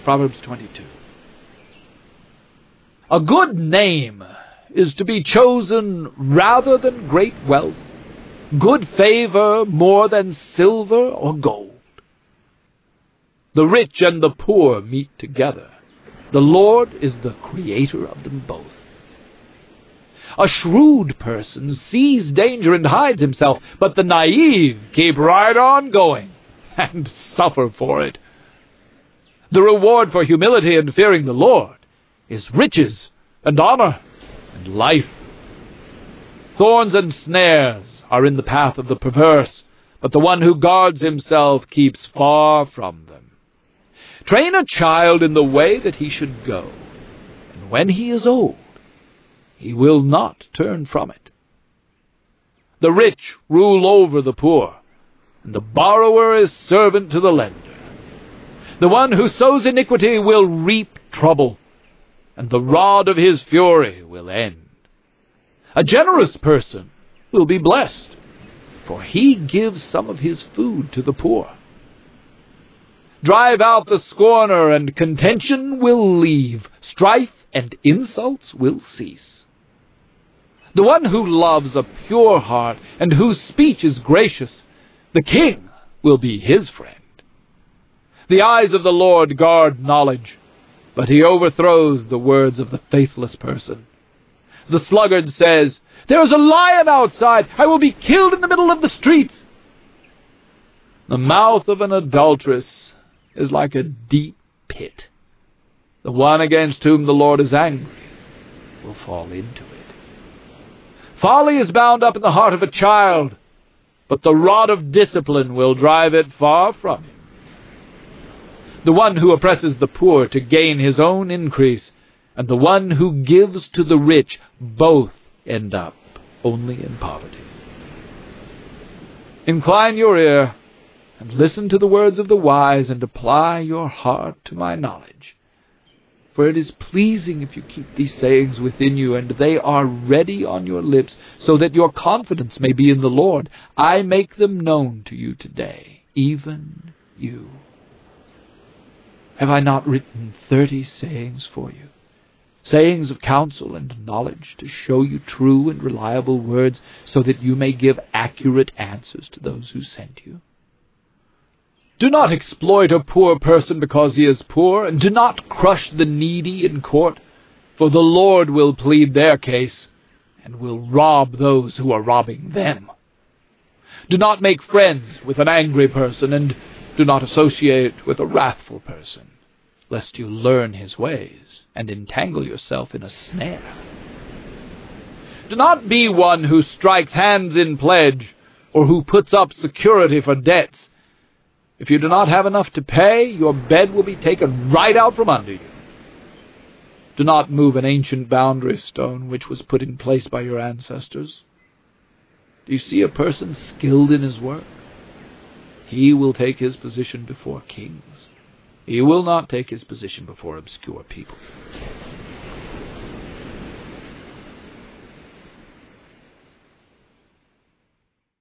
Proverbs 22. A good name is to be chosen rather than great wealth, good favor more than silver or gold. The rich and the poor meet together. The Lord is the creator of them both. A shrewd person sees danger and hides himself, but the naive keep right on going and suffer for it. The reward for humility and fearing the Lord is riches and honor and life. Thorns and snares are in the path of the perverse, but the one who guards himself keeps far from them. Train a child in the way that he should go, and when he is old, he will not turn from it. The rich rule over the poor, and the borrower is servant to the lender. The one who sows iniquity will reap trouble, and the rod of his fury will end. A generous person will be blessed, for he gives some of his food to the poor. Drive out the scorner, and contention will leave. Strife and insults will cease. The one who loves a pure heart and whose speech is gracious, the king will be his friend. The eyes of the Lord guard knowledge, but he overthrows the words of the faithless person. The sluggard says, "There is a lion outside. I will be killed in the middle of the streets." The mouth of an adulteress is like a deep pit. The one against whom the Lord is angry will fall into it. Folly is bound up in the heart of a child, but the rod of discipline will drive it far from him. The one who oppresses the poor to gain his own increase, and the one who gives to the rich, both end up only in poverty. Incline your ear and listen to the words of the wise, and apply your heart to my knowledge. For it is pleasing if you keep these sayings within you, and they are ready on your lips, so that your confidence may be in the Lord. I make them known to you today, even you. Have I not written 30 sayings for you? Sayings of counsel and knowledge, to show you true and reliable words, so that you may give accurate answers to those who sent you. Do not exploit a poor person because he is poor, and do not crush the needy in court, for the Lord will plead their case, and will rob those who are robbing them. Do not make friends with an angry person, and do not associate with a wrathful person, lest you learn his ways and entangle yourself in a snare. Do not be one who strikes hands in pledge, or who puts up security for debts. If you do not have enough to pay, your bed will be taken right out from under you. Do not move an ancient boundary stone which was put in place by your ancestors. Do you see a person skilled in his work? He will take his position before kings. He will not take his position before obscure people.